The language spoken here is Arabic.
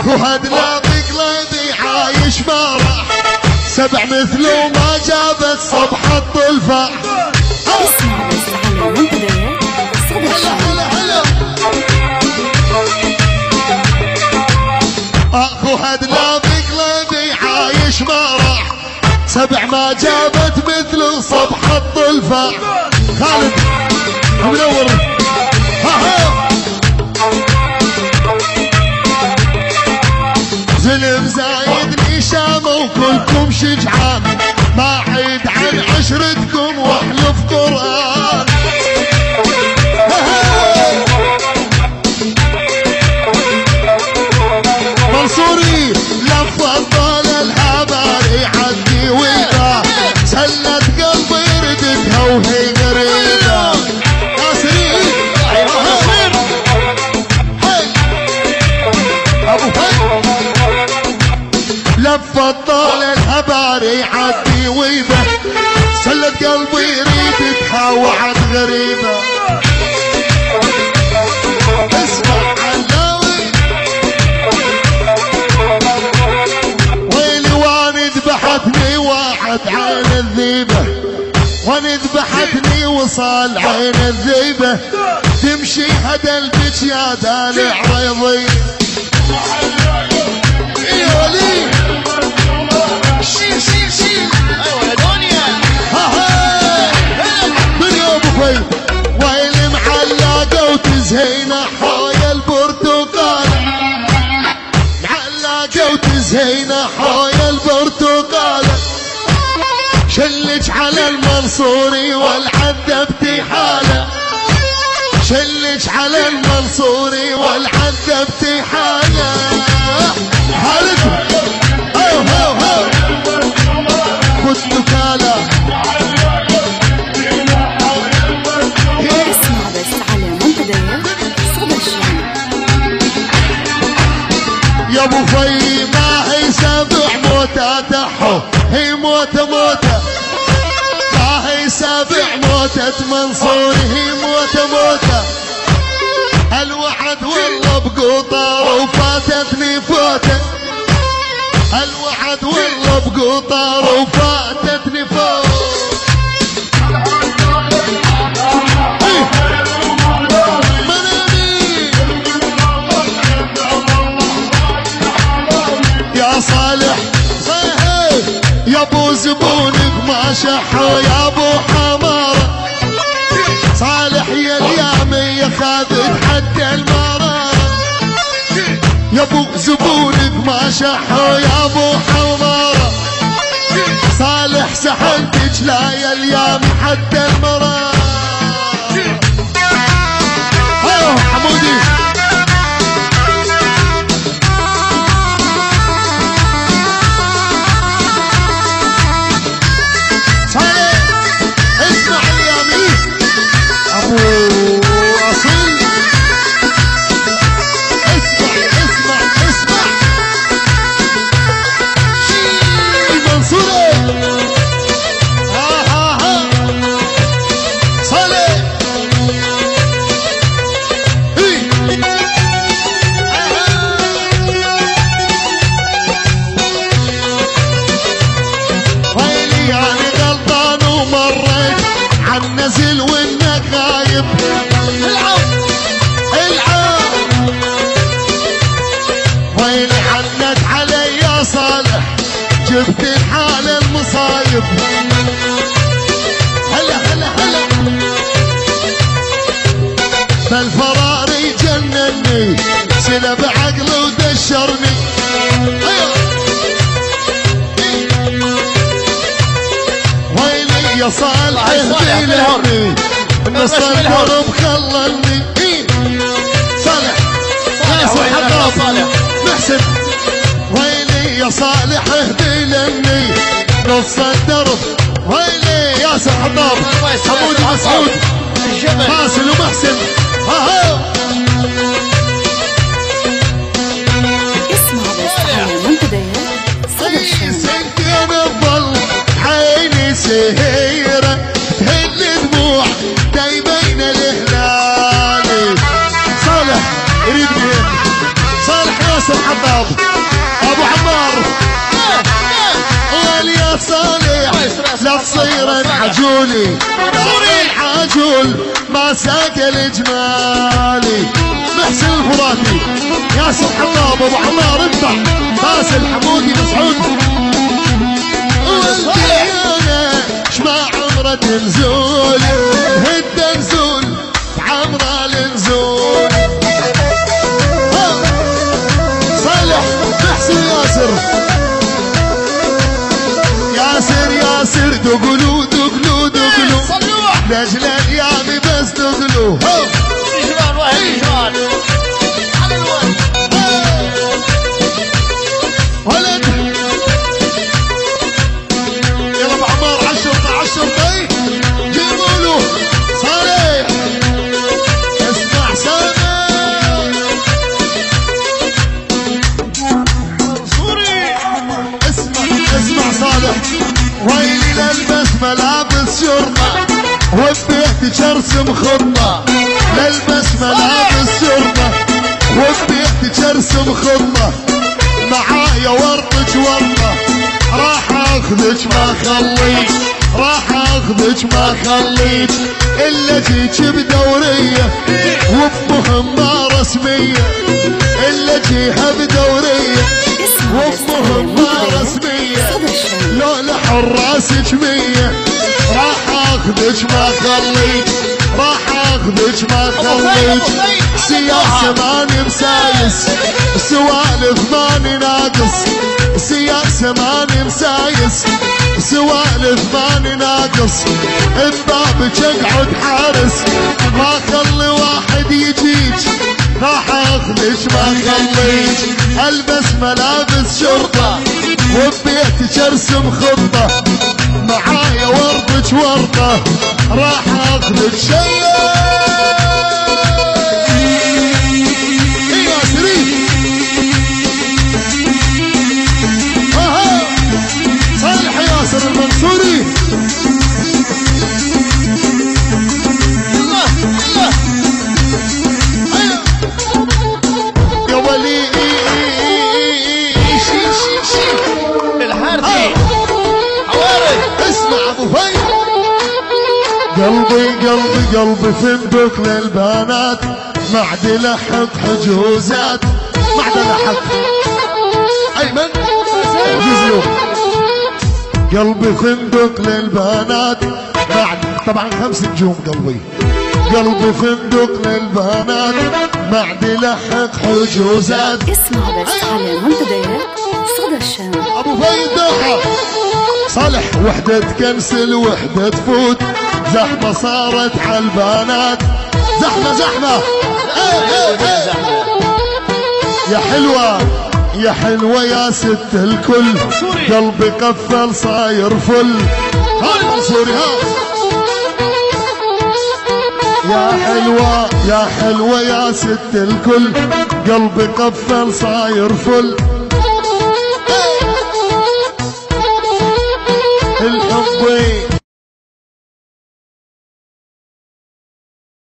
وهد لا بقلبي عايش ما راح، سبع مثله ما جابت صبح الطلفة. اسمع بس على منتديات صدى الشام. وهد لا بقلبي عايش ما راح، سبع ما جابت مثله صبح الطلفة. خالد منور. زلم زايدني شامة وكلكم شجعان، ما عيد عن عشرتكم واحلف قرآن. منصوري لف الضال الهباري عندي وياه، سلت قلبي ردتها وهي قريبة. لف الضال الهباري عدي ويبه، سلت قلبي ريدتها وعد غريبة. اسمع علاوي ويلي وان ذبحتني واحد عين الذيبة، وان ذبحتني وصال عين الذيبة، تمشي هدا البيت يا دالع ريضي. شيل شيل شيل. ايوه يا دنيا. دنيا ابو في ويلي معلقه وتزهينا حويا البرتقال، معلقه وتزهينا حويا البرتقال، شلج على المنصوري والعذبتي حاله، شلج على المنصوري والعذبتي حاله. حالته والتكالة. اسمع بس على منتديات صدى الشام. يا ابو في ما هي سابع موتة تحو، هي موتة موتة، ما هي سابع موتة منصور، هي موتة موتة. الوعد والله بقطار وفاتتني فوتة، الوعد والله بقطار وفاتتني فوت. يا صالح يا ابو زبونك ما شحوا يا ابو حمارة، صالح يا اليامي خاذت حتى المرارة، يا ابو زبونك ما شحوا يا ابو حمارة، صالح سحلتك لا يا اليامي حتى المرارة. ايوه حمودي نزل وانك غايب. العب العب ويلي عنت علي يا صالح، جبت الحال المصايب. هلا هلا هلا فالفراري جنني، سلب عقلي ودشرني. ويلي يا صالح اهديني نص الهرب خلني. صالح ناصر حطاب محسن. ويلي يا صالح اهديني نص الدرب. ويلي ياسر حطاب حمودي مسعود فاصل ومحسن. اسمع بس على منتديات صدى الشام. سنتين بظل عيني سهيرة تهل دموع دايبين الهلال. صالح يريد صالح ناصر حطاب الشباب ابو عمار قال يا صالح لا تصير انحجولي الحاجول ما ساق الجمالي محسن الفراتي ياسر حطاب ابو عمار افتح باسل حمودي مسعود والديانة شما عمرة تنزول هد نزول عمرة النزول صالح محسن ياسر دقلو دقلو دقلو لاجل الايام بس دقلو رجوان وهي رجوان على الوجه ولد يا ابو عمار 10 طي جيبوا له صالح اسمع سامع منصوري اسمع صالح ويلي للبس ملابس شرطة وبيت ترسم خطة للبس ملابس شرطة وبيت ترسم خطة معايا ورطك ورطة راح اخذك ما خليك راح اخذك ما خليك الا جيك بدورية وبمهمة رسمية الا جيها بدورية وبمهمة رسمية لو لحراسك 100 راح اخذك ما خليك راح اخذك ما خليك سياسة ماني مسايس سوالف ماني ناقص سياسة ماني مسايس سوالف ماني ناقص ببابك اقعد حارس ما خلي واحد يجيك راح اخذك ما خليك البس ملابس شرطة وبيتك ارسم خطة معايا ورطك ورطة راح اخذك شيء يا شريف صالح ياسر المنصوري يا ولي الحارثي حوارث اسمع ابو فهد قلبي فندق للبنات ما عاد لحق حجوزات ما عاد لحق ايمن جزلو قلبي فندق للبنات ما عاد طبعا 5 نجوم قلبي فندق للبنات ما عاد لحق حجوزات اسمع بس على منتديات صدى الشام ابو فهد دوحه صالح وحدة تكنسل وحدة تفوت زحمة صارت على البنات زحمة يا حلوة يا ست الكل قلبي قفل صاير فل هاي منصوري يا حلوة يا ست الكل قلبي قفل صاير فل